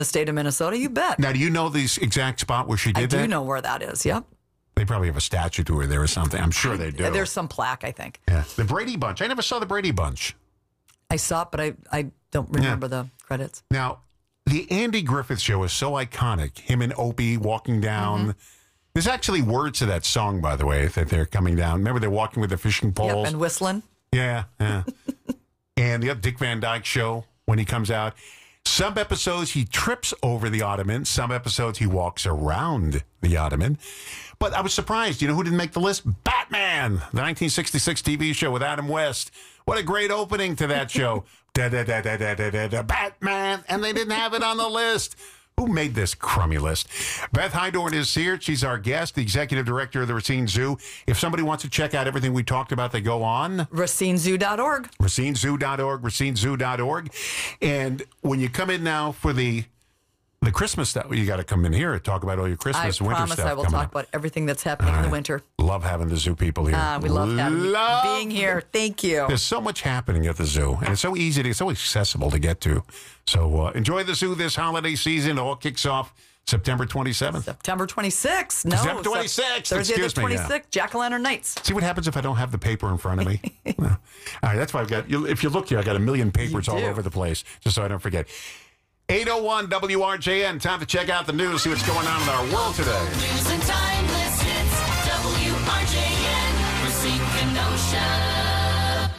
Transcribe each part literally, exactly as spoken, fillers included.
The state of Minnesota, you bet. Now, do you know the exact spot where she did I that? do know where that is, yep. They probably have a statue to her there or something. I'm sure they do. There's some plaque, I think. Yeah. The Brady Bunch. I never saw the Brady Bunch. I saw it, but I, I don't remember yeah. the credits. Now, the Andy Griffith Show is so iconic. Him and Opie walking down. Mm-hmm. There's actually words to that song, by the way, that they're coming down. Remember, they're walking with their fishing poles? Yep, and whistling. Yeah, yeah. And the Dick Van Dyke Show, when he comes out. Some episodes he trips over the ottoman. Some episodes he walks around the ottoman. But I was surprised. You know who didn't make the list? Batman, the nineteen sixty-six T V show with Adam West. What a great opening to that show. da, da, da, da, da, da, da, da, Batman. And they didn't have it on the list. Who made this crummy list? Beth Hydorn is here. She's our guest, the executive director of the Racine Zoo. If somebody wants to check out everything we talked about, they go on Racine Zoo dot org. Racine Zoo dot org, Racine Zoo dot org. And when you come in now for the the Christmas stuff, you got to come in here and talk about all your Christmas I winter promise stuff. I will coming talk up. about everything that's happening right. in the winter. Love having the zoo people here. Uh, we love, having love you, being here. Thank you. There's so much happening at the zoo, and it's so easy to, it's so accessible to get to. So uh, enjoy the zoo this holiday season. It all kicks off September twenty-seventh. September twenty-sixth. No, September twenty-sixth. Thursday Excuse the twenty-sixth. Me, yeah. Jack-o'-lantern nights. See what happens if I don't have the paper in front of me? No. All right, that's why I've got, if you look here, I got a million papers all over the place, just so I don't forget. eight oh one W R J N. Time to check out the news, see what's going on in our world today. News and timeless hits. W R J N. Racine Kenosha.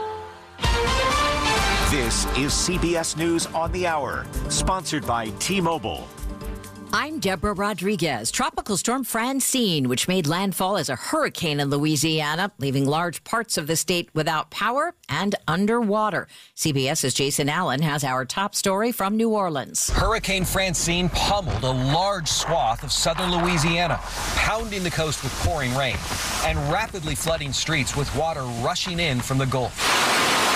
This is C B S News on the Hour, sponsored by T-Mobile. I'm Deborah Rodriguez. Tropical storm Francine, which made landfall as a hurricane in Louisiana, leaving large parts of the state without power and underwater. CBS's Jason Allen has our top story from New Orleans. Hurricane Francine pummeled a large swath of southern Louisiana, pounding the coast with pouring rain and rapidly flooding streets with water rushing in from the Gulf.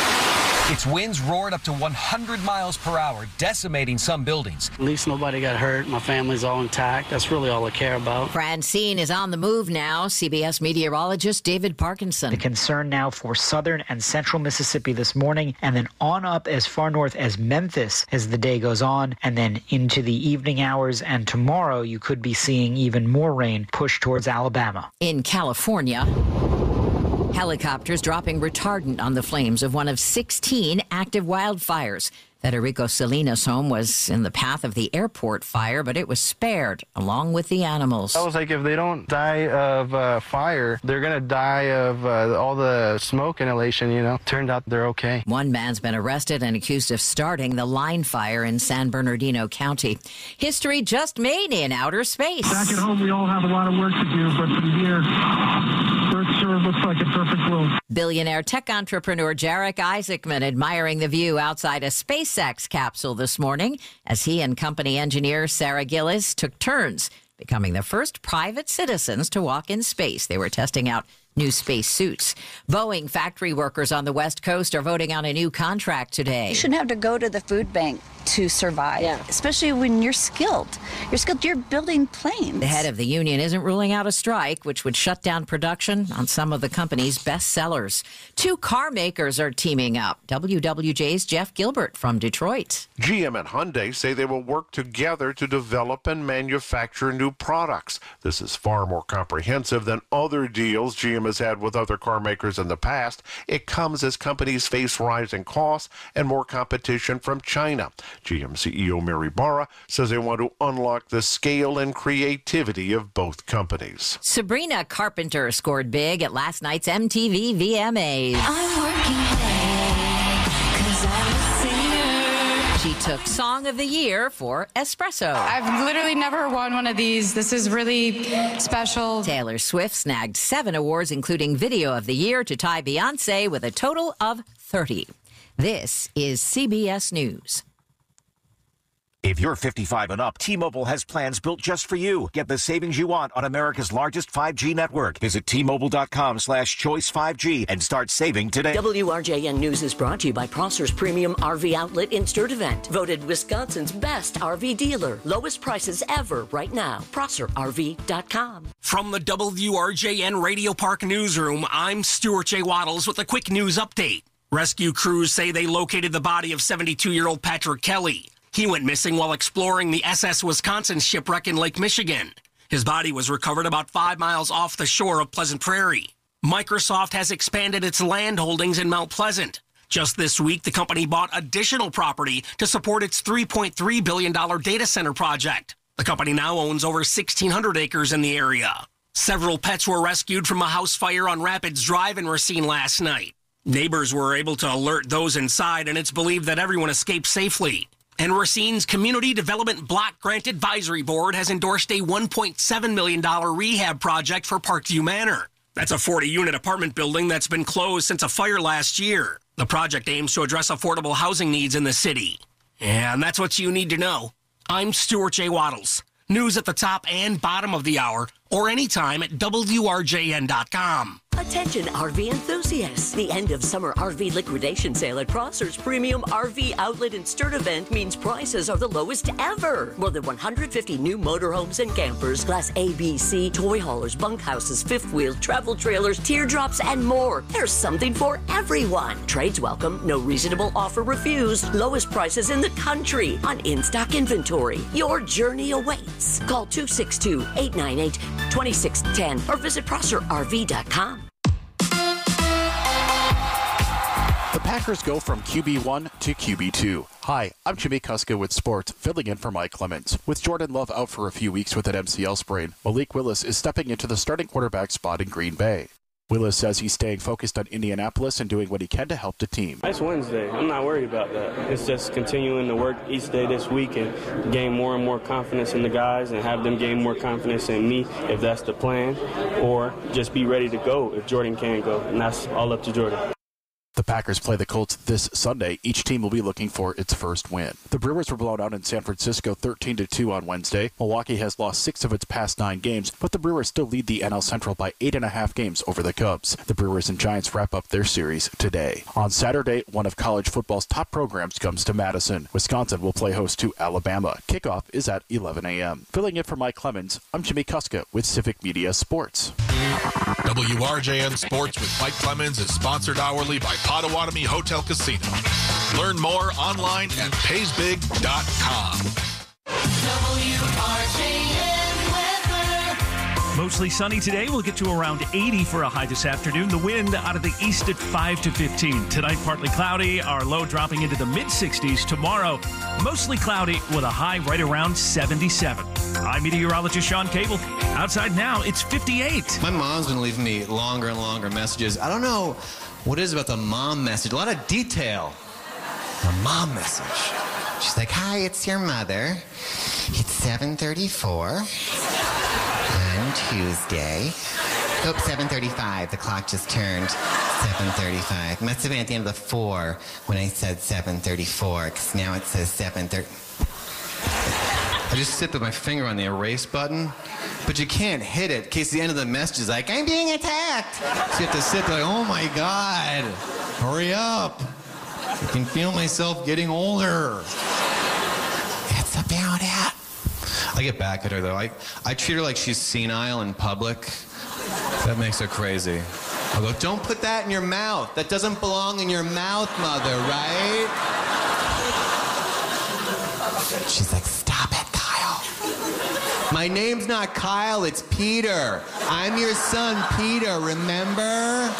Its winds roared up to one hundred miles per hour, decimating some buildings. At least nobody got hurt. My family's all intact. That's really all I care about. Francine is on the move now. C B S meteorologist David Parkinson. The concern now for southern and central Mississippi this morning, and then on up as far north as Memphis as the day goes on, and then into the evening hours. And tomorrow you could be seeing even more rain push towards Alabama. In California, helicopters dropping retardant on the flames of one of sixteen active wildfires. Federico Salinas' home was in the path of the airport fire, but it was spared, along with the animals. I was like, if they don't die of uh, fire, they're going to die of uh, all the smoke inhalation, you know. Turned out they're okay. One man's been arrested and accused of starting the line fire in San Bernardino County. History just made in outer space. Back at home, we all have a lot of work to do, but from here, Earth sure looks like a perfect world. Billionaire tech entrepreneur Jarek Isaacman admiring the view outside a SpaceX capsule this morning as he and company engineer Sarah Gillis took turns, becoming the first private citizens to walk in space. They were testing out new space suits. Boeing factory workers on the West Coast are voting on a new contract today. You shouldn't have to go to the food bank to survive, yeah. especially when you're skilled. You're skilled, you're building planes. The head of the union isn't ruling out a strike, which would shut down production on some of the company's best sellers. Two car makers are teaming up. W W J's Jeff Gilbert from Detroit. G M and Hyundai say they will work together to develop and manufacture new products. This is far more comprehensive than other deals G M has had with other car makers in the past. It comes as companies face rising costs and more competition from China. G M C E O Mary Barra says they want to unlock the scale and creativity of both companies. Sabrina Carpenter scored big at last night's M T V V M As. I'm working late 'cause I'm a singer. She took Song of the Year for Espresso. I've literally never won one of these. This is really special. Taylor Swift snagged seven awards, including Video of the Year, to tie Beyonce with a total of thirty. This is C B S News. If you're fifty-five and up, T-Mobile has plans built just for you. Get the savings you want on America's largest five G network. Visit T-Mobile.com slash choice 5G and start saving today. W R J N News is brought to you by Prosser's Premium R V Outlet in Sturtevant. Voted Wisconsin's best R V dealer. Lowest prices ever right now. Prosser R V dot com. From the W R J N Radio Park Newsroom, I'm Stuart J. Waddles with a quick news update. Rescue crews say they located the body of seventy-two-year-old Patrick Kelly. He went missing while exploring the S S Wisconsin shipwreck in Lake Michigan. His body was recovered about five miles off the shore of Pleasant Prairie. Microsoft has expanded its land holdings in Mount Pleasant. Just this week, the company bought additional property to support its three point three billion dollars data center project. The company now owns over sixteen hundred acres in the area. Several pets were rescued from a house fire on Rapids Drive in Racine last night. Neighbors were able to alert those inside, and it's believed that everyone escaped safely. And Racine's Community Development Block Grant Advisory Board has endorsed a one point seven million dollars rehab project for Parkview Manor. That's a forty-unit apartment building that's been closed since a fire last year. The project aims to address affordable housing needs in the city. And that's what you need to know. I'm Stuart J. Waddles. News at the top and bottom of the hour, or anytime at W R J N dot com. Attention R V enthusiasts. The end of summer R V liquidation sale at Prosser's Premium R V Outlet and Sturt event means prices are the lowest ever. More than one hundred fifty new motorhomes and campers, Class A, B, C, toy haulers, bunkhouses, fifth wheels, travel trailers, teardrops, and more. There's something for everyone. Trades welcome, no reasonable offer refused. Lowest prices in the country on in-stock inventory. Your journey awaits. Call two six two, eight nine eight, two six one zero or visit Prosser R V dot com. The Packers go from Q B one to Q B two. Hi, I'm Jimmy Kuska with sports, filling in for Mike Clemens. With Jordan Love out for a few weeks with an M C L sprain, Malik Willis is stepping into the starting quarterback spot in Green Bay. Willis says he's staying focused on Indianapolis and doing what he can to help the team. It's Wednesday. I'm not worried about that. It's just continuing to work each day this week and gain more and more confidence in the guys and have them gain more confidence in me if that's the plan, or just be ready to go if Jordan can go, and that's all up to Jordan. The Packers play the Colts this Sunday. Each team will be looking for its first win. The Brewers were blown out in San Francisco thirteen to two on Wednesday. Milwaukee has lost six of its past nine games, but the Brewers still lead the N L Central by eight and a half games over the Cubs. The Brewers and Giants wrap up their series today. On Saturday, one of college football's top programs comes to Madison. Wisconsin will play host to Alabama. Kickoff is at eleven a.m. Filling in for Mike Clemens, I'm Jimmy Kuska with Civic Media Sports. W R J N Sports with Mike Clemens is sponsored hourly by Potawatomi Hotel Casino. Learn more online at pays big dot com. W R J N weather. Mostly sunny today. We'll get to around eighty for a high this afternoon. The wind out of the east at five to fifteen. Tonight, partly cloudy. Our low dropping into the mid sixties. Tomorrow, mostly cloudy with a high right around seventy-seven. I'm meteorologist Sean Cable. Outside now, it's fifty-eight. My mom's been leaving me longer and longer messages. I don't know what it is about the mom message. A lot of detail. The mom message. She's like, hi, it's your mother. It's seven thirty-four on Tuesday. Oh, seven thirty-five. The clock just turned seven thirty-five. Must have been at the end of the four when I said seven thirty-four, because now it says seven thirty. I just sit with my finger on the erase button, but you can't hit it in case the end of the message is like, I'm being attacked. So you have to sit there like, oh my God, hurry up. I can feel myself getting older. That's about it. I get back at her though. I, I treat her like she's senile in public. That makes her crazy. I go, don't put that in your mouth. That doesn't belong in your mouth, mother, right? She's like, stop it, Kyle. My name's not Kyle, it's Peter. I'm your son, Peter, remember?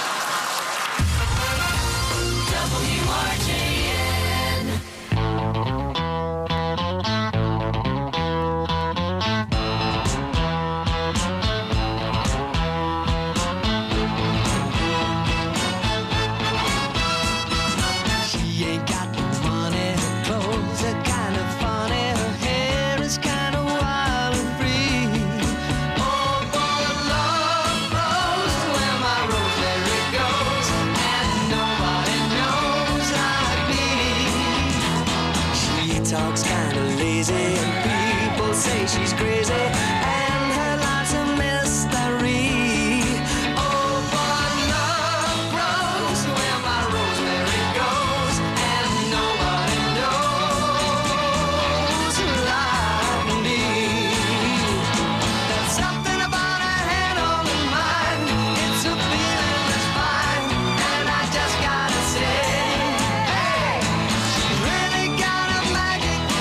W R J N. She ain't got no money, her clothes are kind of funny, her hair is kind of wild and free. Oh, boy, love grows to where my rosemary goes, and nobody knows like me. She talks kind of lazy, and people say she's crazy, and her life's a mystery. Oh, but love grows to where my rosemary goes, and nobody knows like me. There's something about her head on her mind. It's a feeling that's fine, and I just gotta say, hey, she's really got a magic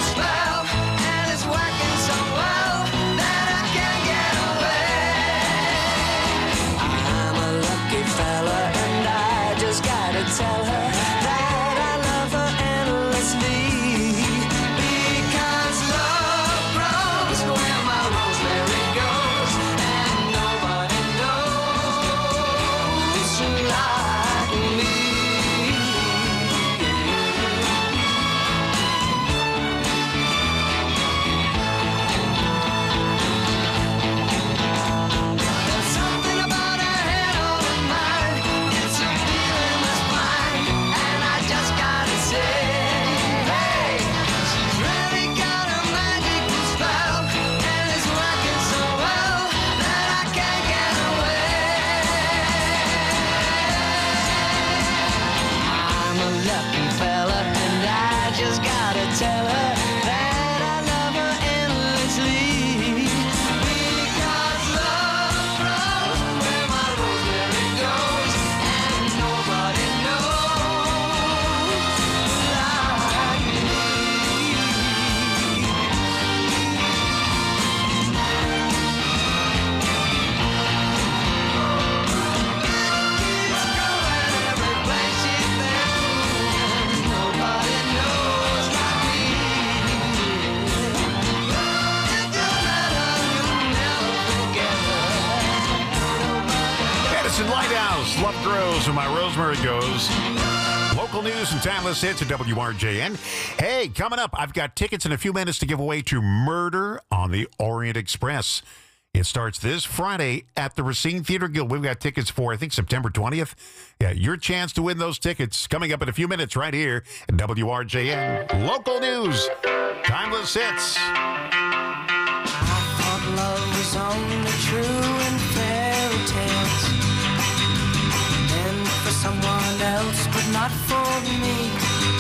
House, Love Grows, and My Rosemary Goes. Local news and timeless hits at W R J N. Hey, coming up, I've got tickets in a few minutes to give away to Murder on the Orient Express. It starts this Friday at the Racine Theater Guild. We've got tickets for, I think, September twentieth. Yeah, your chance to win those tickets coming up in a few minutes right here at W R J N. Local news, timeless hits. I thought love was only true in fairy tales, meant for someone else, but not for me.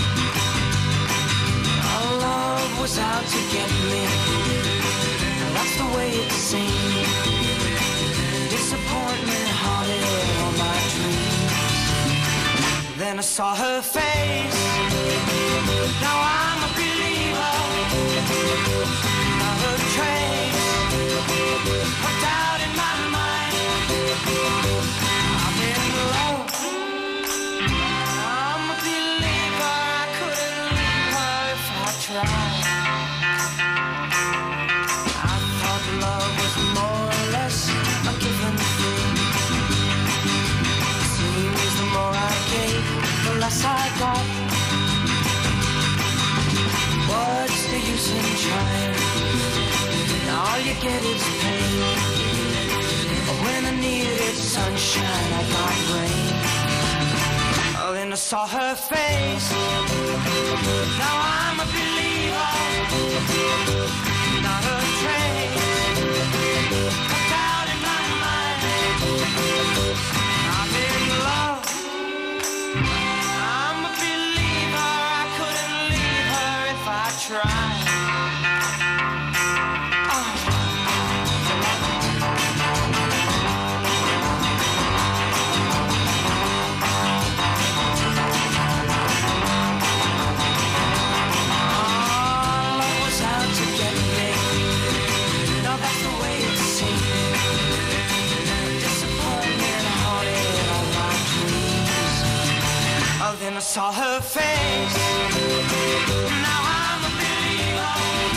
Our love was out to get me. That's the way it seemed. Disappointment haunted all my dreams. Then I saw her face. Now I'm a believer. Not a trace of doubt in my mind. I'm in love. I'm a believer. I couldn't leave her if I tried. Love was more or less a given thing. Seems the more I gave, the less I got. What's the use in trying? All you get is pain. When I needed sunshine, I got rain. Oh, then I saw her face. Now I'm a believer. Not a trace. Doubt in my mind. I'm in love. I'm a believer. I couldn't leave her if I tried. Then I saw her face. Now I'm a believer.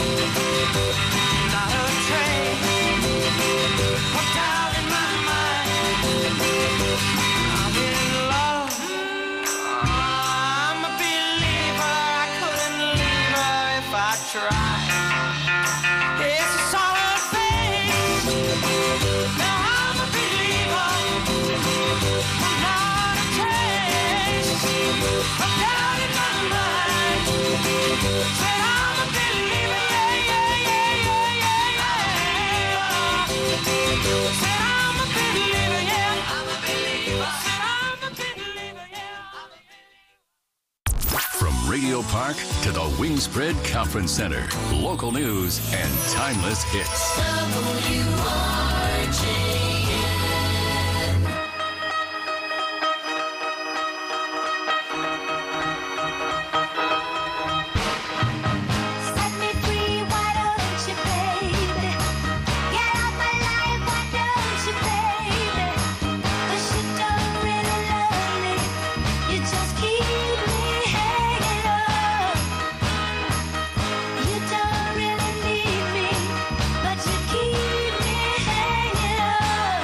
Not a trace of doubt in my mind. I'm in love. I'm a believer. I couldn't leave her if I tried. Yes, I saw her face. Now I'm a believer. Not a trace of doubt in my mind. Said I'm a believer, yeah, yeah, yeah, yeah, yeah, yeah. Said I'm a believer, yeah, I'm a believer. Said I'm a believer, yeah. From Radio Park to the Wingspread Conference Center, local news and timeless hits. W R J N. But you keep me hanging on.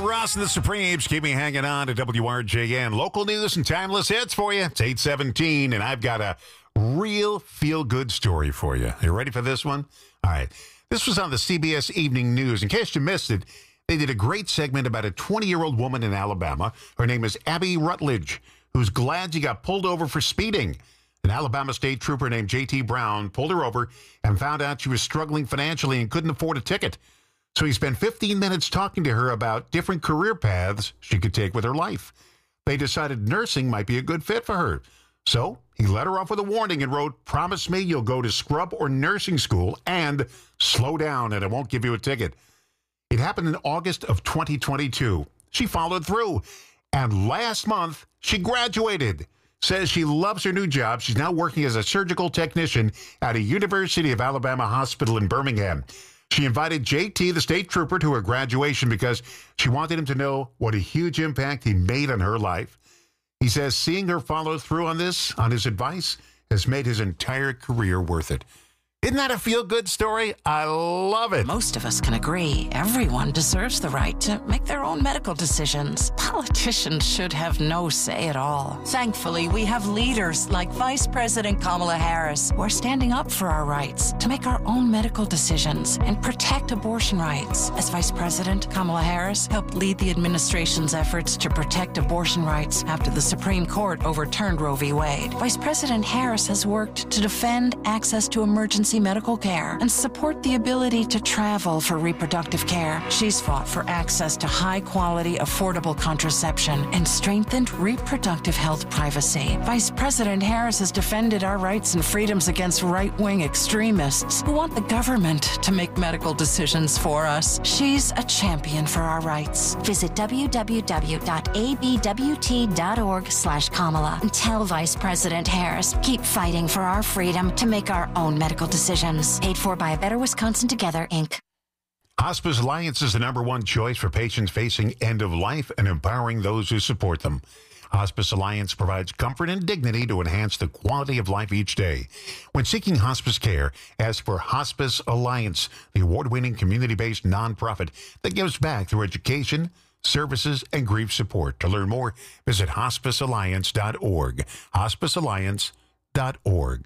Ross and the Supremes. Keep me hanging on to W R J N. Local news and timeless hits for you. It's eight seventeen, and I've got a real feel-good story for you. You ready for this one? All right. This was on the C B S Evening News. In case you missed it, they did a great segment about a twenty-year-old woman in Alabama. Her name is Abby Rutledge, who's glad she got pulled over for speeding. An Alabama state trooper named J T Brown pulled her over and found out she was struggling financially and couldn't afford a ticket. So he spent fifteen minutes talking to her about different career paths she could take with her life. They decided nursing might be a good fit for her. So he let her off with a warning and wrote, "Promise me you'll go to scrub or nursing school and slow down and I won't give you a ticket." It happened in August of twenty twenty-two. She followed through. And last month, she graduated. Says she loves her new job. She's now working as a surgical technician at a University of Alabama hospital in Birmingham. She invited J T, the state trooper, to her graduation because she wanted him to know what a huge impact he made on her life. He says seeing her follow through on this, on his advice, has made his entire career worth it. Isn't that a feel-good story? I love it. Most of us can agree everyone deserves the right to make their own medical decisions. Politicians should have no say at all. Thankfully, we have leaders like Vice President Kamala Harris who are standing up for our rights to make our own medical decisions and protect abortion rights. As Vice President, Kamala Harris helped lead the administration's efforts to protect abortion rights after the Supreme Court overturned Roe v. Wade. Vice President Harris has worked to defend access to emergency medical care and support the ability to travel for reproductive care. She's fought for access to high-quality, affordable contraception and strengthened reproductive health privacy. Vice President Harris has defended our rights and freedoms against right-wing extremists who want the government to make medical decisions for us. She's a champion for our rights. Visit w w w dot a b w t dot org slash Kamala and tell Vice President Harris, keep fighting for our freedom to make our own medical decisions. Paid for by A Better Wisconsin Together, Incorporated. Hospice Alliance is the number one choice for patients facing end of life and empowering those who support them. Hospice Alliance provides comfort and dignity to enhance the quality of life each day. When seeking hospice care, ask for Hospice Alliance, the award-winning community-based nonprofit that gives back through education, services, and grief support. To learn more, visit hospice alliance dot org. hospice alliance dot org.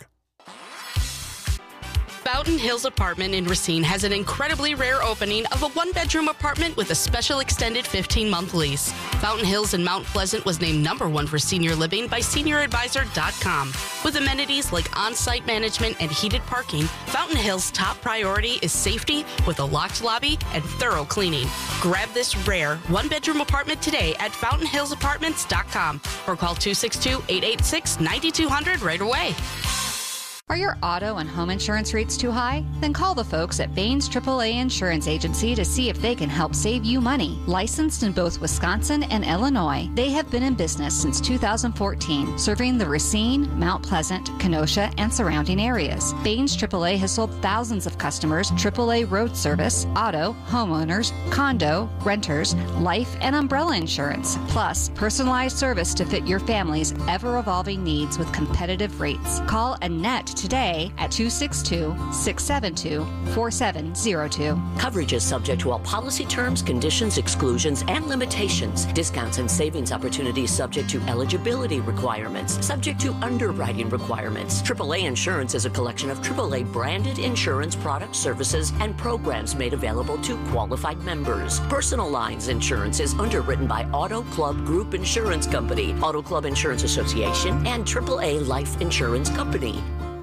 Fountain Hills Apartment in Racine has an incredibly rare opening of a one-bedroom apartment with a special extended fifteen-month lease. Fountain Hills in Mount Pleasant was named number one for senior living by senior advisor dot com. With amenities like on-site management and heated parking, Fountain Hills' top priority is safety with a locked lobby and thorough cleaning. Grab this rare one-bedroom apartment today at fountain hills apartments dot com or call two six two, eight eight six, nine two zero zero right away. Are your auto and home insurance rates too high? Then call the folks at Baines triple A Insurance Agency to see if they can help save you money. Licensed in both Wisconsin and Illinois, they have been in business since two thousand fourteen, serving the Racine, Mount Pleasant, Kenosha, and surrounding areas. Baines triple A has sold thousands of customers triple A road service, auto, homeowners, condo, renters, life, and umbrella insurance, plus personalized service to fit your family's ever-evolving needs with competitive rates. Call Annette today at two six two, six seven two, four seven zero two. Coverage is subject to all policy terms, conditions, exclusions, and limitations. Discounts and savings opportunities subject to eligibility requirements, subject to underwriting requirements. triple A Insurance is a collection of triple A branded insurance products, services, and programs made available to qualified members. Personal Lines Insurance is underwritten by Auto Club Group Insurance Company, Auto Club Insurance Association, and triple A Life Insurance Company.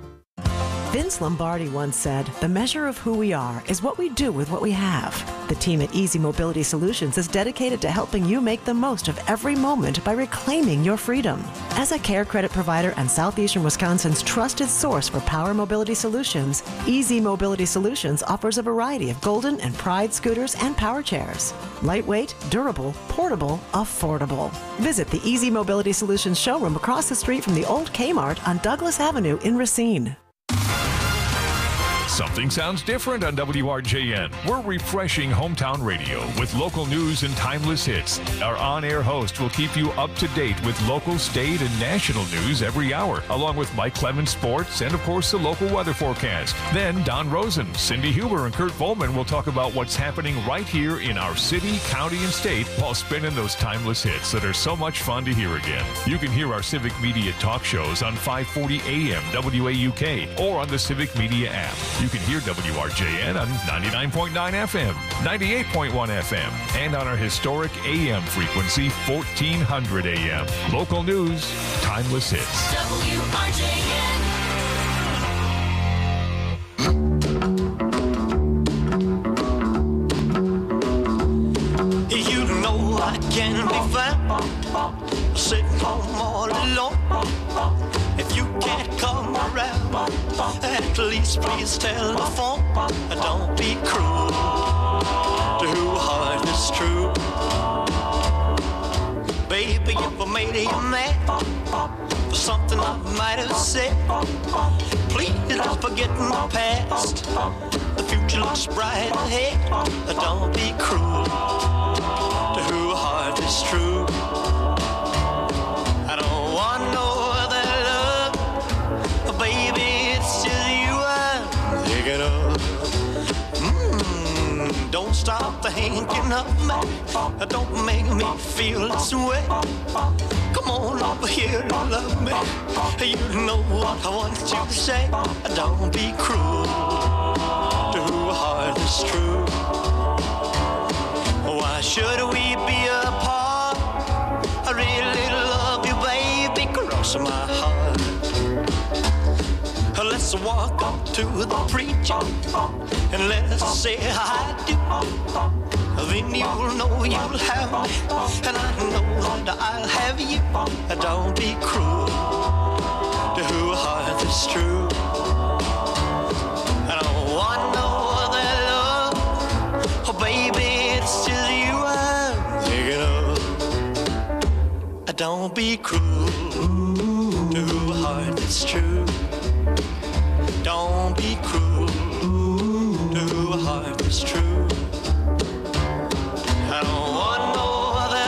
Vince Lombardi once said, "The measure of who we are is what we do with what we have." The team at Easy Mobility Solutions is dedicated to helping you make the most of every moment by reclaiming your freedom. As a care credit provider and Southeastern Wisconsin's trusted source for power mobility solutions, Easy Mobility Solutions offers a variety of Golden and Pride scooters and power chairs. Lightweight, durable, portable, affordable. Visit the Easy Mobility Solutions showroom across the street from the old Kmart on Douglas Avenue in Racine. Something sounds different on W R J N. We're refreshing hometown radio with local news and timeless hits. Our on-air host will keep you up to date with local, state, and national news every hour, along with Mike Clemens Sports and, of course, the local weather forecast. Then Don Rosen, Cindy Huber, and Kurt Volman will talk about what's happening right here in our city, county, and state while spinning those timeless hits that are so much fun to hear again. You can hear our Civic Media talk shows on five forty A M W A U K or on the Civic Media app. You can hear W R J N on ninety-nine point nine F M, ninety-eight point one F M, and on our historic A M frequency, fourteen hundred A M. Local news, timeless hits. W R J N. You know I can be found sitting home all alone. If you can't come around, at least please telephone. Don't be cruel to who heart is true. Baby, if I made you mad for something I might have said, please don't forget my past. The future looks bright ahead. Don't be cruel to who heart is true. I don't want no other love, baby, it's just you I'm thinking of. Mm, don't stop thinking of me, don't make me feel this way. Come on over here and love me, you know what I want you to say. Don't be cruel to who heart is true. Why should we be apart? I really love you, baby, cross my heart. Let's walk up to the preacher and let's say I do. Then you'll know you'll have me, and I know that I'll have you. Don't be cruel to who heart is true. I don't want no other love, oh baby, it's just you I'm thinking of. Don't be cruel to who heart is true. Don't be cruel to who heart is true. I don't want no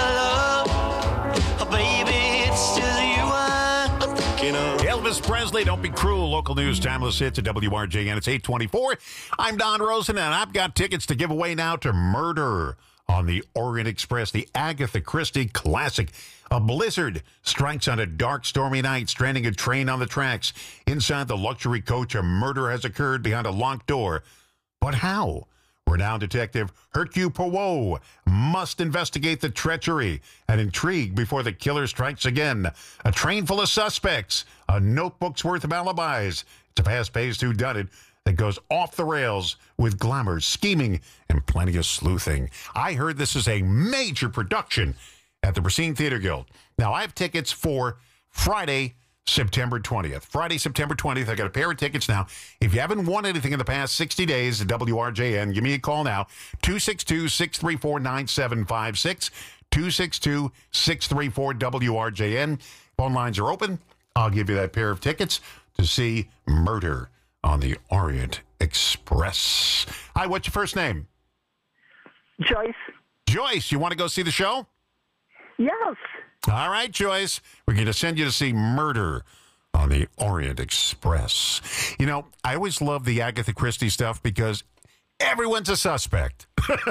other love, oh baby, it's just you I'm thinking of. Elvis Presley, Don't Be Cruel. Local news, timeless hits at W R J N. It's eight twenty-four. I'm Don Rosen, and I've got tickets to give away now to Murder on the Orient Express, the Agatha Christie classic. A blizzard strikes on a dark, stormy night, stranding a train on the tracks. Inside the luxury coach, a murder has occurred behind a locked door. But how? Renowned detective Hercule Poirot must investigate the treachery and intrigue before the killer strikes again. A train full of suspects, a notebook's worth of alibis. It's a fast-paced whodunit that goes off the rails with glamour, scheming, and plenty of sleuthing. I heard this is a major production at the Racine Theater Guild. Now, I have tickets for Friday, September twentieth. Friday, September twentieth. I got a pair of tickets now. If you haven't won anything in the past sixty days at W R J N, give me a call now. two six two, six three four, nine seven five six. two six two, six three four, W R J N. Phone lines are open. I'll give you that pair of tickets to see Murder on the Orient Express. Hi, what's your first name? Joyce. Joyce, you want to go see the show? Yes. All right, Joyce. We're going to send you to see Murder on the Orient Express. You know, I always love the Agatha Christie stuff because everyone's a suspect.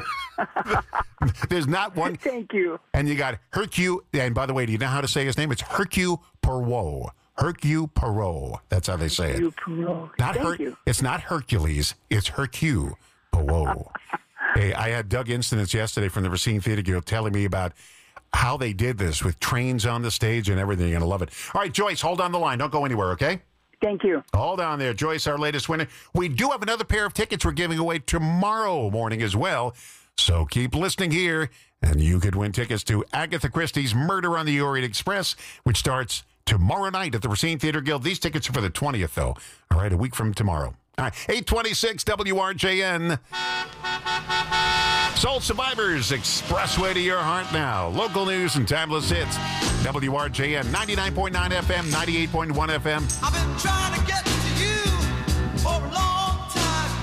There's not one. Thank you. And you got Hercule. And by the way, do you know how to say his name? It's Hercule Poirot. Hercule Poirot. That's how they say Hercule it. Poirot. Not Thank Her- you. It's not Hercules. It's Hercule Poirot. Hey, I had Doug Incidents yesterday from the Racine Theater Guild telling me about how they did this with trains on the stage and everything. You're going to love it. All right, Joyce, hold on the line. Don't go anywhere, okay? Thank you. Hold on there. Joyce, our latest winner. We do have another pair of tickets we're giving away tomorrow morning as well. So keep listening here, and you could win tickets to Agatha Christie's Murder on the Orient Express, which starts tomorrow night at the Racine Theater Guild. These tickets are for the twentieth, though. All right, a week from tomorrow. All right, eight twenty-six W R J N. Soul Survivors, Expressway to your heart now. Local news and timeless hits. W R J N, ninety-nine point nine F M, ninety-eight point one F M. I've been trying to get to you for a long time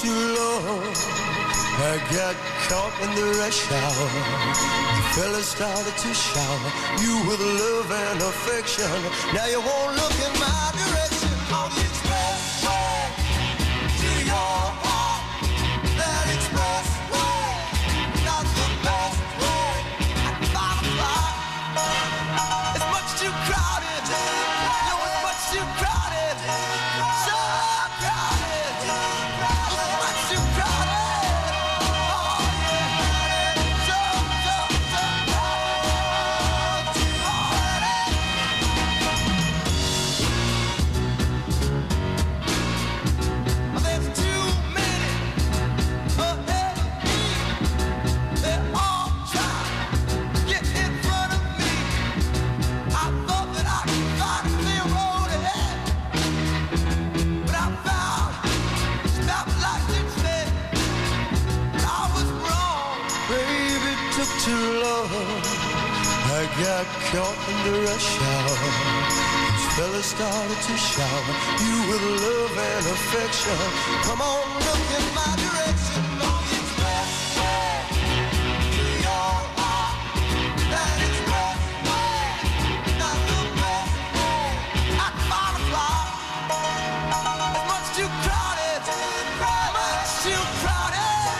too long. I got caught in the rush hour. The fellas started to shower you with love and affection. Now you won't look in my direction on the expressway to your heart. That expressway, not the best way. At five o'clock, it's much too crowded. No, it's much too crowded. So crowded. It's much too crowded. Too long, I got caught in the rush hour. These fellas started to shower you with love and affection. Come on, look in my direction on the expressway to your heart. That expressway, not the best way. At five o'clock, it's much too crowded, much too crowded.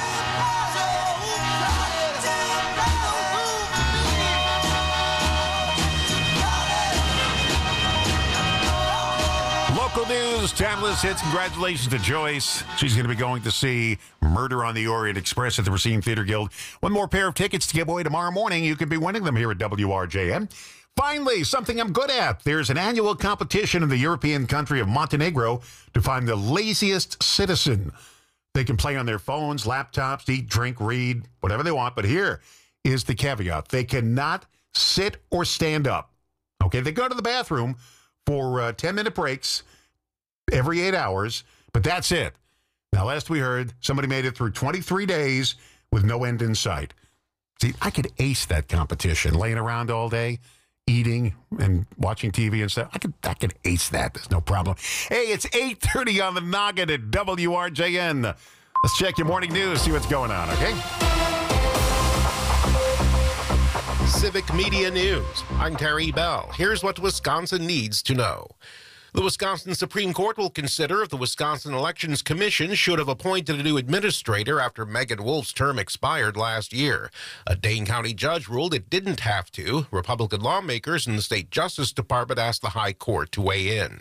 Local news, timeless hits. Congratulations to Joyce. She's going to be going to see Murder on the Orient Express at the Racine Theater Guild. One more pair of tickets to give away tomorrow morning. You could be winning them here at W R J M. Finally, something I'm good at. There's an annual competition in the European country of Montenegro to find the laziest citizen. They can play on their phones, laptops, eat, drink, read, whatever they want. But here is the caveat. They cannot sit or stand up. Okay, they go to the bathroom for uh, ten-minute breaks every eight hours, but that's it. Now, last we heard, somebody made it through twenty-three days with no end in sight. See, I could ace that competition, laying around all day, eating and watching T V and stuff. I could I could ace that. There's no problem. Hey, it's eight thirty on the noggin at W R J N. Let's check your morning news, see what's going on, okay? Civic Media News. I'm Terry Bell. Here's what Wisconsin needs to know. The Wisconsin Supreme Court will consider if the Wisconsin Elections Commission should have appointed a new administrator after Megan Wolf's term expired last year. A Dane County judge ruled it didn't have to. Republican lawmakers and the state Justice Department asked the High Court to weigh in.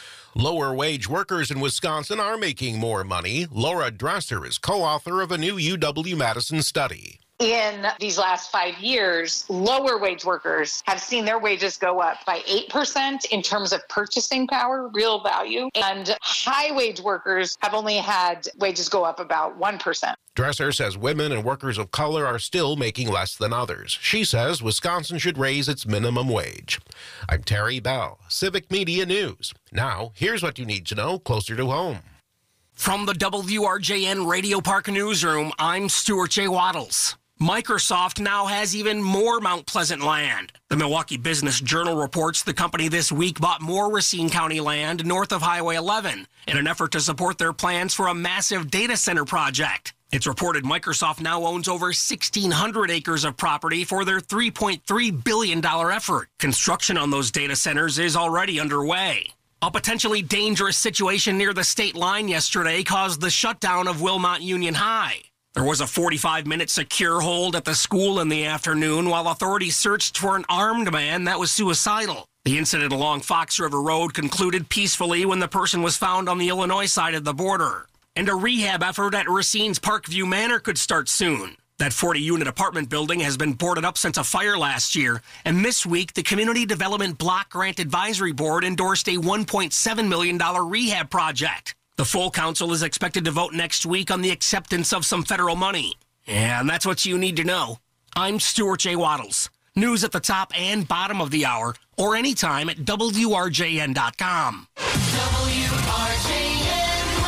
Lower wage workers in Wisconsin are making more money. Laura Dresser is co-author of a new U W-Madison study. In these last five years, lower wage workers have seen their wages go up by eight percent in terms of purchasing power, real value, and high wage workers have only had wages go up about one percent. Dresser says women and workers of color are still making less than others. She says Wisconsin should raise its minimum wage. I'm Terry Bell, Civic Media News. Now, here's what you need to know closer to home. From the W R J N Radio Park Newsroom, I'm Stuart J. Waddles. Microsoft now has even more Mount Pleasant land. The Milwaukee Business Journal reports the company this week bought more Racine County land north of Highway eleven in an effort to support their plans for a massive data center project. It's reported Microsoft now owns over sixteen hundred acres of property for their three point three billion dollars effort. Construction on those data centers is already underway. A potentially dangerous situation near the state line yesterday caused the shutdown of Wilmot Union High. There was a forty-five minute secure hold at the school in the afternoon while authorities searched for an armed man that was suicidal. The incident along Fox River Road concluded peacefully when the person was found on the Illinois side of the border. And a rehab effort at Racine's Parkview Manor could start soon. That forty unit apartment building has been boarded up since a fire last year, and this week the Community Development Block Grant Advisory Board endorsed a one point seven million dollars rehab project. The full council is expected to vote next week on the acceptance of some federal money. And that's what you need to know. I'm Stuart J. Waddles. News at the top and bottom of the hour, or anytime at W R J N dot com. W R J N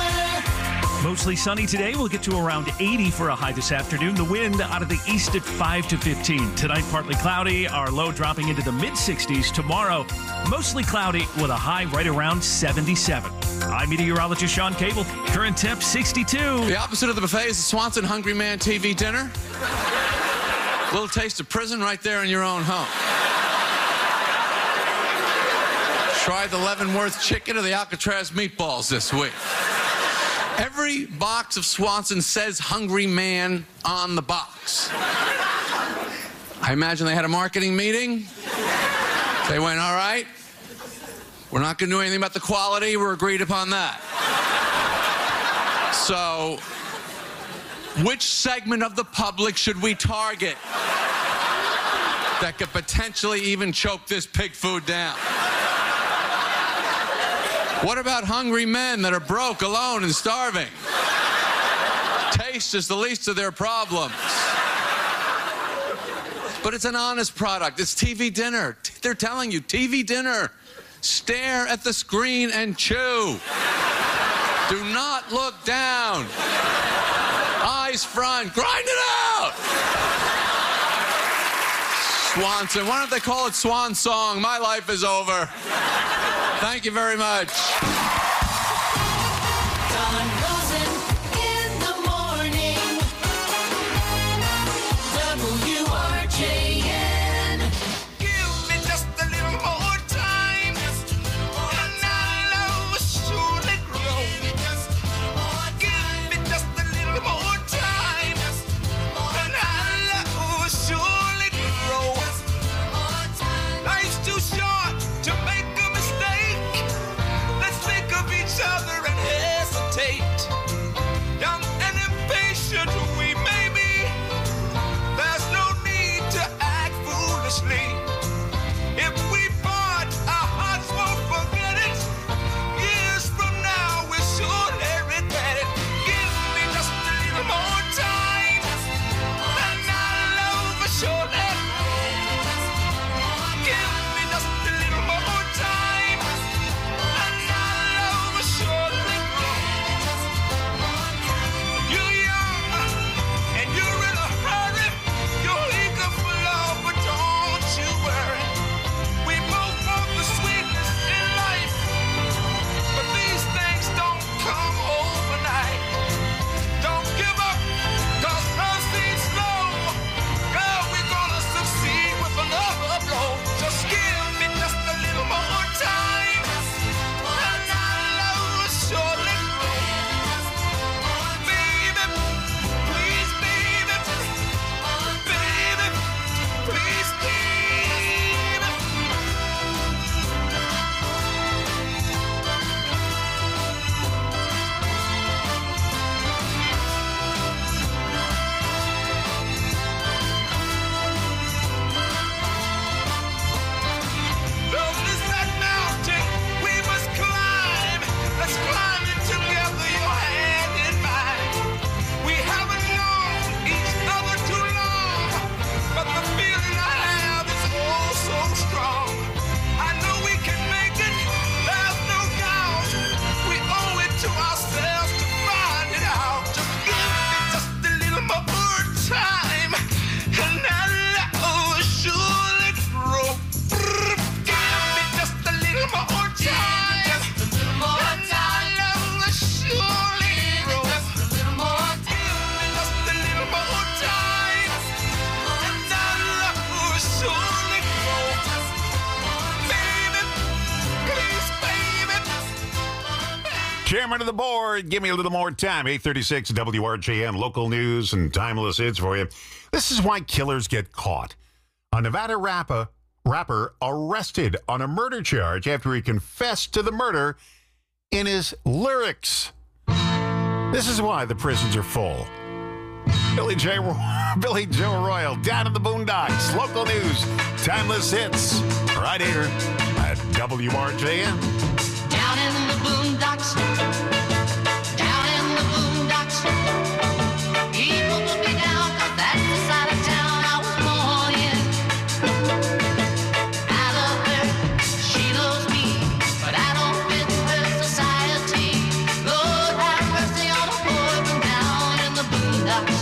weather. Mostly sunny today. We'll get to around eighty for a high this afternoon. The wind out of the east at five to fifteen. Tonight, partly cloudy. Our low dropping into the mid sixties. Tomorrow, mostly cloudy with a high right around seventy-seven. I'm meteorologist Sean Cable. Current temp sixty-two. The opposite of the buffet is the Swanson Hungry Man T V dinner. A little taste of prison right there in your own home. Try the Leavenworth chicken or the Alcatraz meatballs this week. Every box of Swanson says Hungry Man on the box. I imagine they had a marketing meeting. They went, all right, we're not going to do anything about the quality. We're agreed upon that. So, which segment of the public should we target that could potentially even choke this pig food down? What about hungry men that are broke, alone, and starving? Taste is the least of their problems. But it's an honest product. It's T V dinner. They're telling you, T V dinner. Stare at the screen and chew. Do not look down. Eyes front. Grind it out. Swanson. Why don't they call it Swan Song? My life is over. Thank you very much. Don Rosen in the morning. W R J N. Give me just a little more time, and our love will surely grow. Give me just a little more time, and our love will surely grow. Life's too short to make a mistake. Let's think of each other and hesitate. Young and impatient we may be. There's no need to act foolishly. If we part, our hearts won't forget it. Years from now, we'll surely regret it. Give me just a little more time, and our love will surely. Give me just a little more time, and our love will surely grow. You're young, and you're in a hurry. You're eager for love, but don't you worry. We both want the sweetness in life, but these things don't come overnight. Don't give up, 'cause love seems slow. Girl, we're gonna succeed with another blow. Just give me just a little more time, and our love will surely grow. Baby, please, baby, baby, please, baby. Love is that mountain we must climb. Let's climb it together, your hand in mine. We haven't known each other too long, but the feeling I have is oh so strong. I know we can make it, there's no doubt. We owe it to ourselves to find it out. Just give me just a little more time, and our love will surely grow. Give me just a little more time, just a little more time. And our love will surely grow. Just a little more time. Give me just a little more time, and our love will surely grow. Baby, please, baby. Chairman of the board, give me a little more time. eight thirty-six W R J N, local news and timeless hits for you. This is why killers get caught. A Nevada rapper, rapper arrested on a murder charge after he confessed to the murder in his lyrics. This is why the prisons are full. Billy J. Billy Joe Royal, down in the boondocks. Local news, timeless hits, right here at W R J N. Down in the boondocks, down in the boondocks. People put me down, 'cause that's the side of town I was born in. I love her, she loves me, but I don't fit her society. Lord have mercy on a poor one down in the boondocks.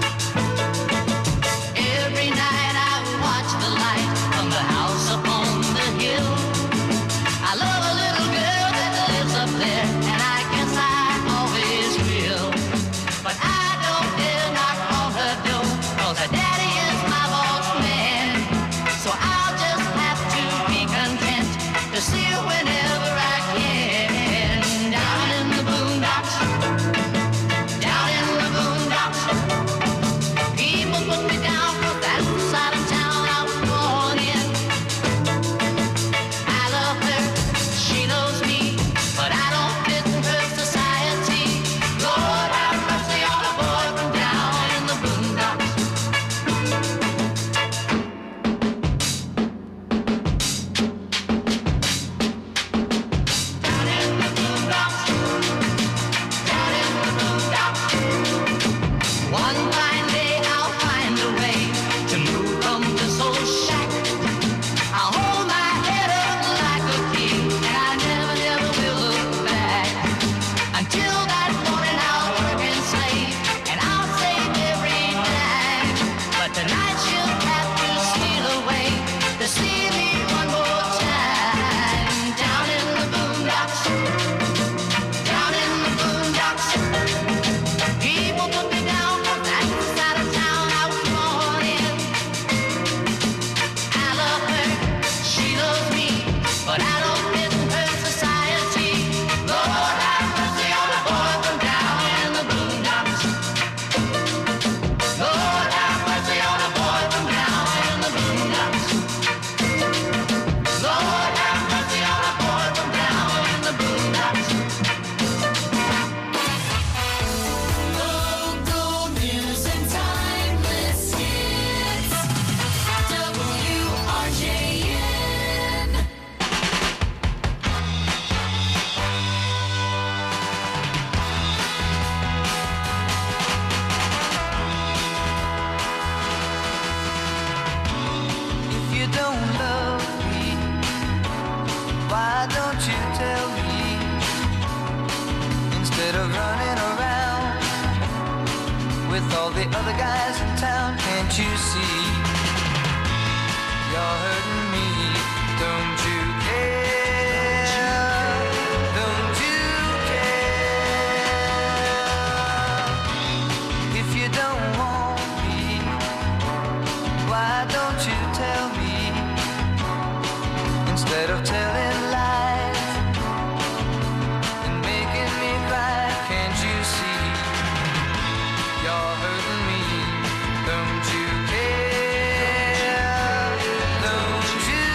Every night I watch the light from the house up on the hill. I love a little girl that lives up there, and Why don't you tell me instead of running around with all the other guys in town? Can't you see you're hurting me? Don't you care? Don't you care? If you don't want me, why don't you tell me instead of telling lies and making me cry? Can't you see you're hurting me? Don't you care? Don't you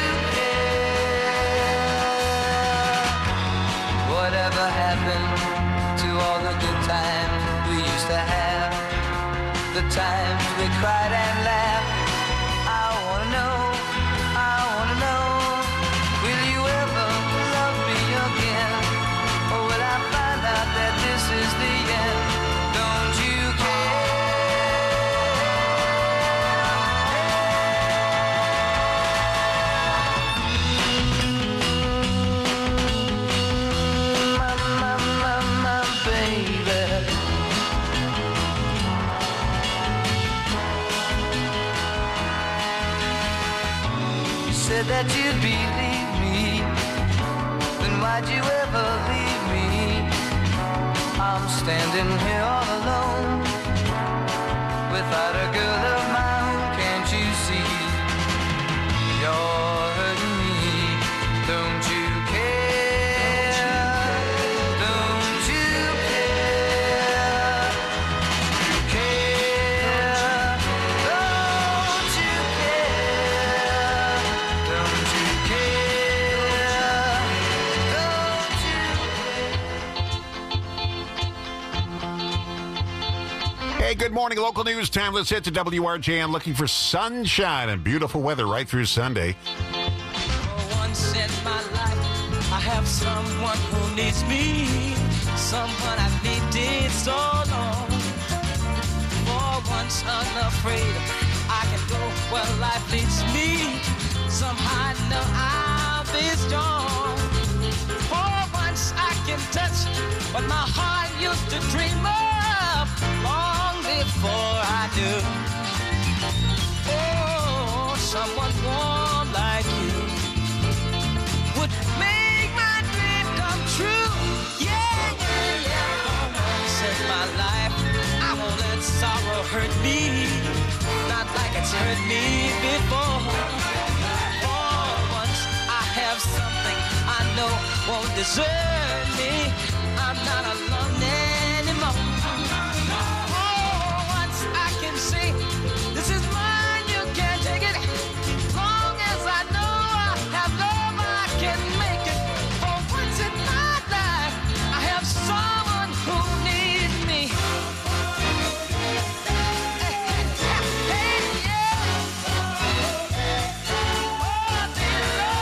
care? Whatever happened to all the good times we used to have? The times we cried and laughed. I wanna know, I wanna know, will you ever love me again? Or will I find out that this is the end? Don't you care? My, my, my, my baby. You said that you'd believe me, then why'd you ever leave me? I'm standing here all alone, without a girl of my own. Can't you see you're hurting me? Don't you care? Don't you care? Care? Don't you care? Don't you care? Don't you Hey, good morning. Local news, timeless hits at W R J M. Looking for sunshine and beautiful weather right through Sunday. For once in my life, I have someone who needs me, someone I've needed so long. For once unafraid, I can go where life leads me. Somehow I know I'll be strong. For once I can touch what my heart used to dream of long before I knew. Oh, someone warm like you would make my dream come true. Yeah, yeah, yeah. For once in my life, I won't let sorrow hurt me, not like it's hurt me before. For once I have something I know won't desert me. I'm not alone anymore. For once I can say, this is mine, you can't take it. Long as I know I have love, I can make it. For once in my life, I have someone who needs me. Hey, yeah. Oh, dear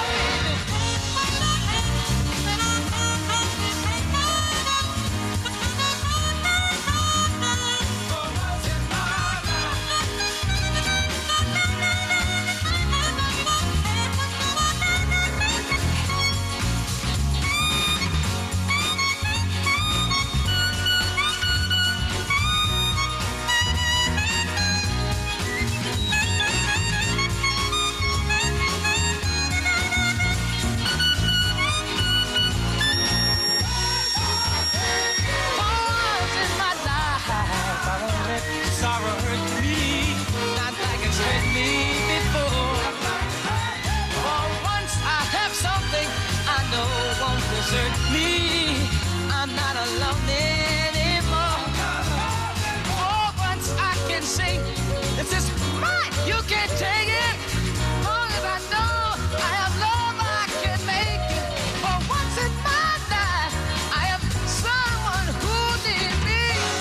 sorrow hurt me, not like it's hurt me before. For once I have something I know won't desert me. I'm not alone anymore. For once I can say, this is mine, you can't take it. Long as I know I have love, I can make it. For once in my life, I have someone who needs me.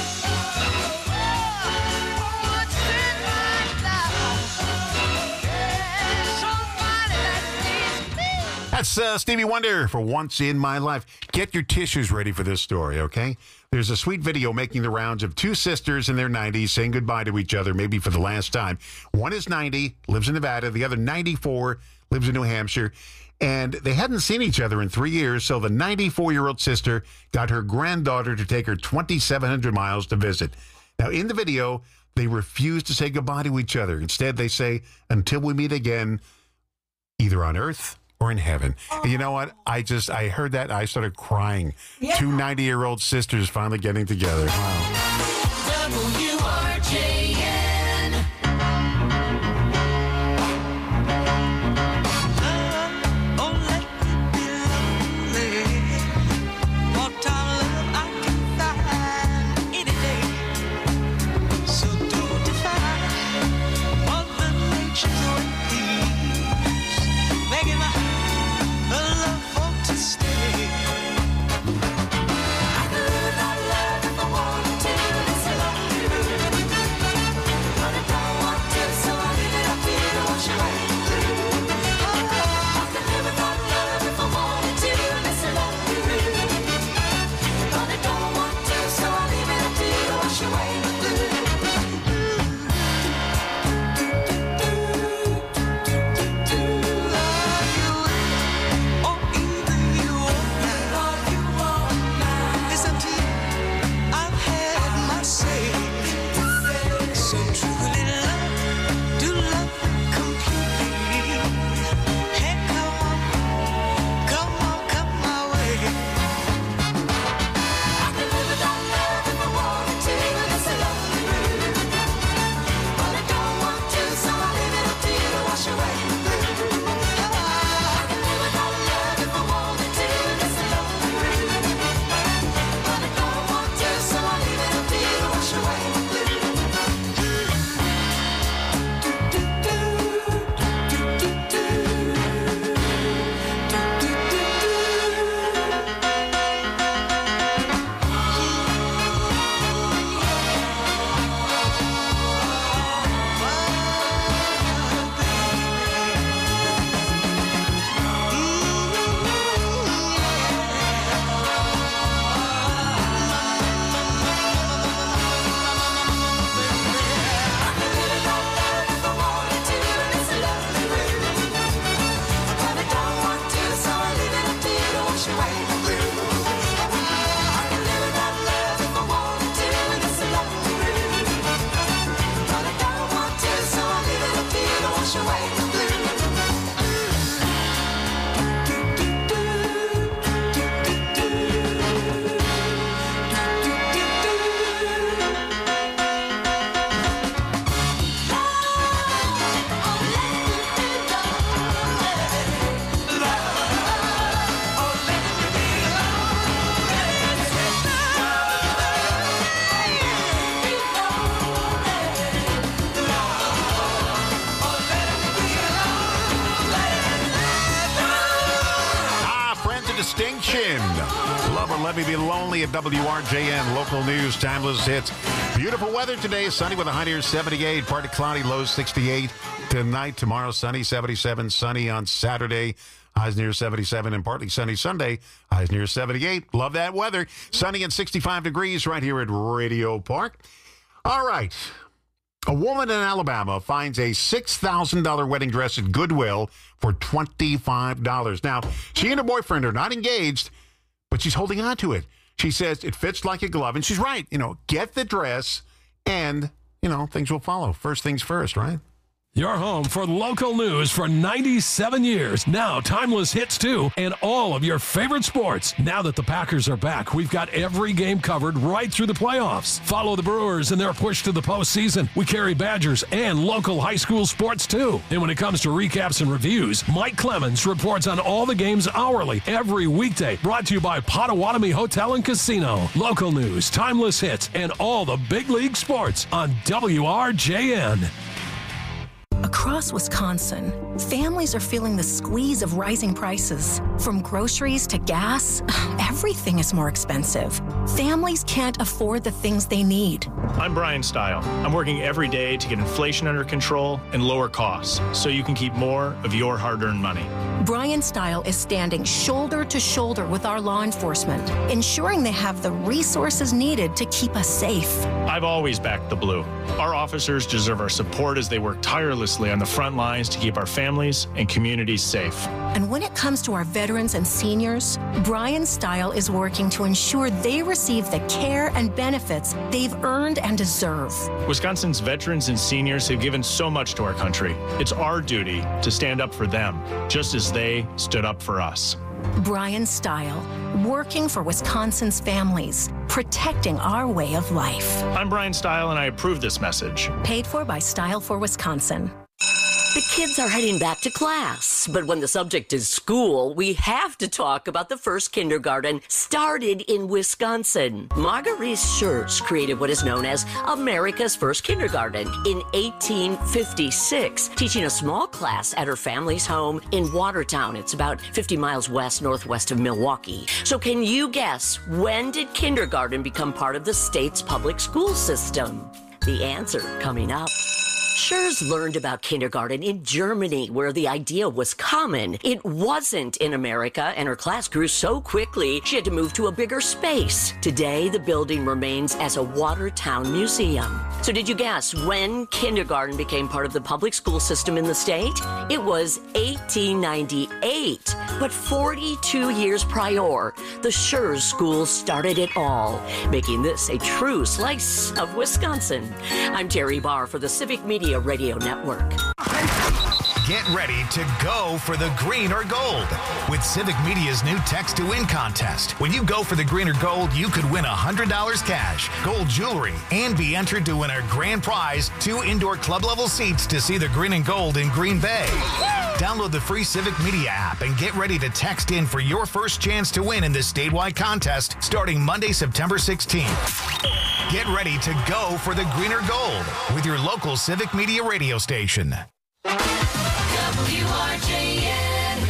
That's uh, Stevie Wonder for Once in My Life. Get your tissues ready for this story, okay? There's a sweet video making the rounds of two sisters in their nineties saying goodbye to each other, maybe for the last time. One is ninety, lives in Nevada. The other, ninety-four, lives in New Hampshire. And they hadn't seen each other in three years, so the ninety-four-year-old sister got her granddaughter to take her twenty-seven hundred miles to visit. Now, in the video, they refuse to say goodbye to each other. Instead, they say, until we meet again, either on earth or in heaven. And you know what? I just, I heard that, I started crying. Yeah. Two ninety-year-old sisters finally getting together. Wow. W R J N. Oh, let me be lonely. More time love I can find any day. So don't defy Mother Nature's ways, making my a love for to stay. I could live without love if I wanted to. It's a lonely road, but I don't want to, so I leave it up to you to wash away the blue. I could live without love if I wanted to. It's a lonely road, but I don't want to, so I leave it up to you to wash away the blue. Distinction. Love or Let Me Be Lonely at W R J N. Local news, timeless hits. Beautiful weather today. Sunny with a high near seventy-eight. Partly cloudy, low sixty-eight. Tonight, tomorrow, sunny, seventy-seven. Sunny on Saturday. Highs near seventy-seven and partly sunny Sunday. Highs near seventy-eight. Love that weather. Sunny and sixty-five degrees right here at Radio Park. All right. A woman in Alabama finds a six thousand dollars wedding dress at Goodwill for twenty-five dollars. Now, she and her boyfriend are not engaged, but she's holding on to it. She says it fits like a glove, and she's right. You know, get the dress, and, you know, things will follow. First things first, right? Your home for local news for ninety-seven years. Now, timeless hits too, and all of your favorite sports. Now that the Packers are back, we've got every game covered right through the playoffs. Follow the Brewers in their push to the postseason. We carry Badgers and local high school sports too. And when it comes to recaps and reviews, Mike Clemens reports on all the games hourly every weekday. Brought to you by Potawatomi Hotel and Casino. Local news, timeless hits, and all the big league sports on W R J N. Across Wisconsin, families are feeling the squeeze of rising prices. From groceries to gas, everything is more expensive. Families can't afford the things they need. I'm Brian Stile. I'm working every day to get inflation under control and lower costs so you can keep more of your hard-earned money. Brian Style is standing shoulder to shoulder with our law enforcement, ensuring they have the resources needed to keep us safe. I've always backed the Blue. Our officers deserve our support as they work tirelessly on the front lines to keep our families and communities safe. And when it comes to our veterans and seniors, Brian Style is working to ensure they receive the care and benefits they've earned and deserve. Wisconsin's veterans and seniors have given so much to our country. It's our duty to stand up for them, just as they stood up for us. Brian Style, working for Wisconsin's families, protecting our way of life. I'm Brian Style, and I approve this message. Paid for by Style for Wisconsin. The kids are heading back to class, but when the subject is school, we have to talk about the first kindergarten started in Wisconsin. Marguerite Schurz created what is known as America's first kindergarten in eighteen fifty-six, teaching a small class at her family's home in Watertown. It's about fifty miles west northwest of Milwaukee. So can you guess, when did kindergarten become part of the state's public school system? The answer coming up. Schurz learned about kindergarten in Germany, where the idea was common. It wasn't in America, and her class grew so quickly she had to move to a bigger space. Today, the building remains as a Watertown museum. So did you guess when kindergarten became part of the public school system in the state? It was eighteen ninety-eight. But forty-two years prior, the Schurz School started it all, making this a true slice of Wisconsin. I'm Terry Barr for the Civic Media Radio Network. Get ready to go for the green or gold with Civic Media's new Text to Win contest. When you go for the green or gold, you could win one hundred dollars cash, gold jewelry, and be entered to win our grand prize, two indoor club-level seats to see the green and gold in Green Bay. Download the free Civic Media app and get ready to text in for your first chance to win in this statewide contest starting Monday, September sixteenth. Get ready to go for the green or gold with your local Civic Media radio station. W R J N.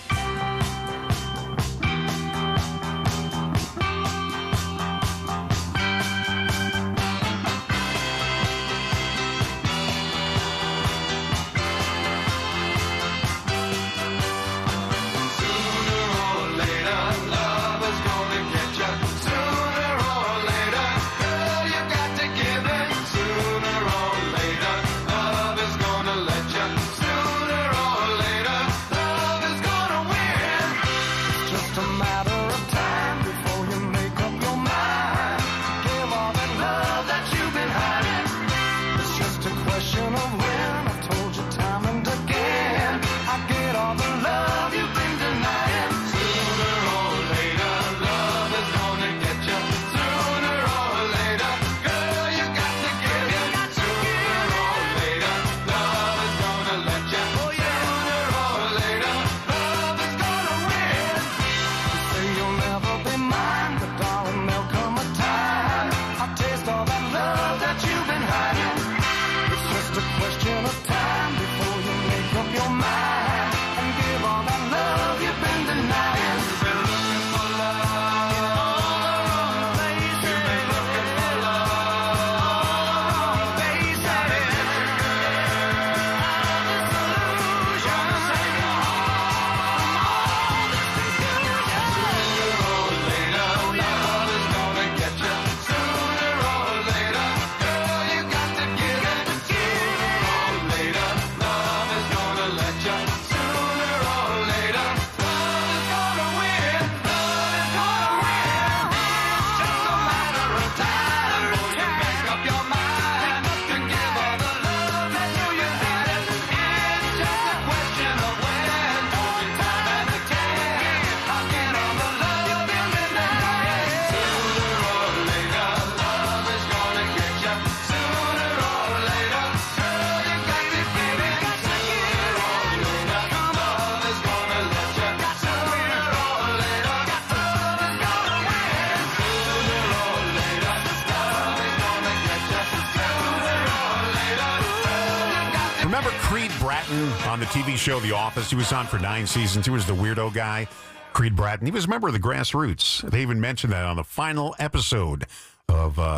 Remember Creed Bratton on the T V show The Office? He was on for nine seasons. He was the weirdo guy, Creed Bratton. He was a member of the Grassroots. They even mentioned that on the final episode of uh,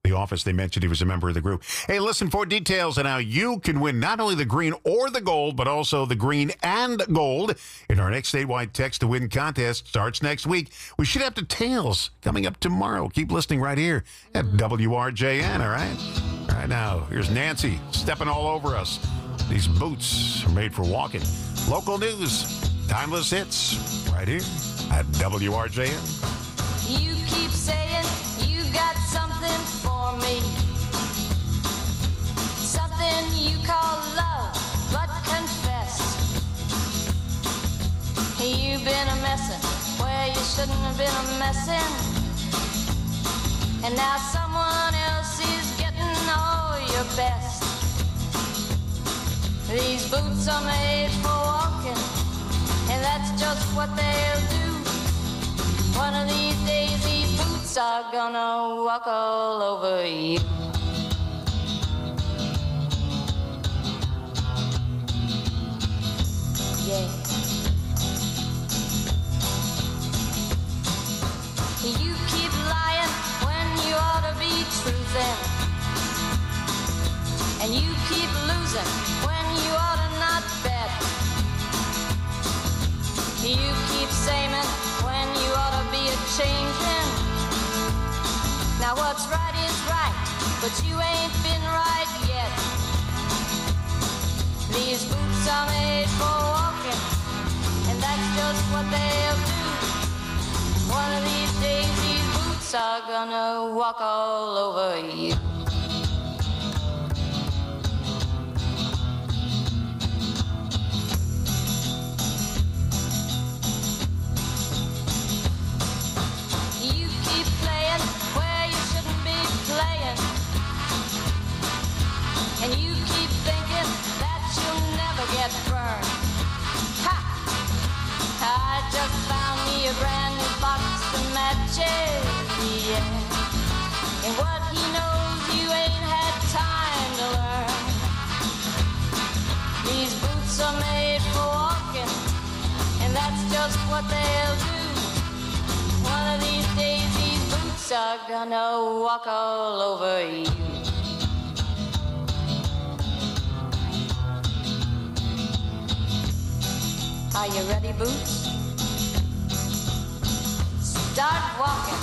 The Office, they mentioned he was a member of the group. Hey, listen for details on how you can win not only the green or the gold, but also the green and gold in our next statewide text to win contest. Starts next week. We should have details coming up tomorrow. Keep listening right here at W R J N, all right? All right, now, here's Nancy stepping all over us. These boots are made for walking. Local news, timeless hits, right here at W R J N. You keep saying you got something for me, something you call love, but confess you've been a messin' where you shouldn't have been a messin', and now someone else is getting all your best. These boots are made for walking, and that's just what they'll do. One of these days, these boots are gonna walk all over you. Yeah. You keep lying when you ought to be truthing, and you keep losing when you ought to not bet. You keep saying when you ought to be a changing. Now what's right is right, but you ain't been right yet. These boots are made for walking, and that's just what they'll do. One of these days these boots are gonna walk all over you. And you keep thinking that you'll never get burned. Ha! I just found me a brand new box of matches, yeah. And what he knows you ain't had time to learn. These boots are made for walking, and that's just what they'll do. One of these days these boots are gonna walk all over you. Are you ready, Boots? Start walking.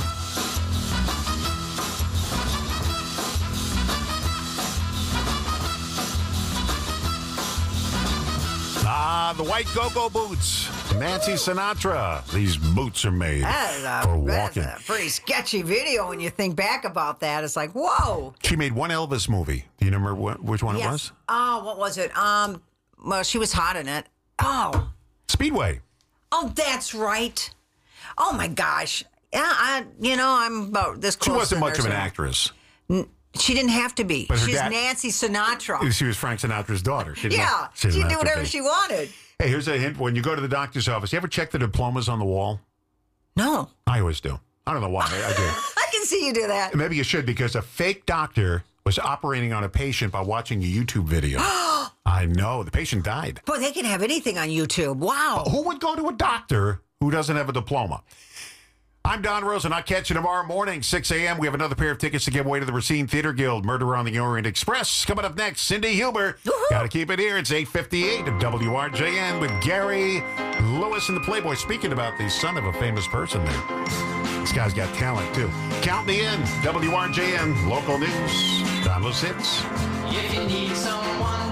Ah, the white go-go boots. Nancy Sinatra. These boots are made That is a, for that's walking. a pretty sketchy video when you think back about that. It's like, whoa. She made one Elvis movie. Do you remember what, which one yes. it was? Oh, what was it? Um, well, she was hot in it. Oh. Speedway. Oh, that's right. Oh my gosh. Yeah, I. You know, I'm about this close. She wasn't to much of an nursing. actress. N- She didn't have to be. But her She's dad- Nancy Sinatra. She was Frank Sinatra's daughter. She didn't Yeah, have- she didn't did have to whatever be. she wanted. Hey, here's a hint. When you go to the doctor's office, you ever check the diplomas on the wall? No. I always do. I don't know why. I, I do. I can see you do that. Maybe you should, because a fake doctor was operating on a patient by watching a YouTube video. I know. The patient died. Boy, they can have anything on YouTube. Wow. Who would go to a doctor who doesn't have a diploma? I'm Don Rosen. I'll catch you tomorrow morning, six a.m. We have another pair of tickets to give away to the Racine Theater Guild. Murder on the Orient Express. Coming up next, Cindy Huber. Got to keep it here. It's eight fifty-eight of W R J N with Gary Lewis and the Playboy. Speaking about the son of a famous person there. This guy's got talent, too. Count me in. W R J N, local news. Timeless hits. If you need someone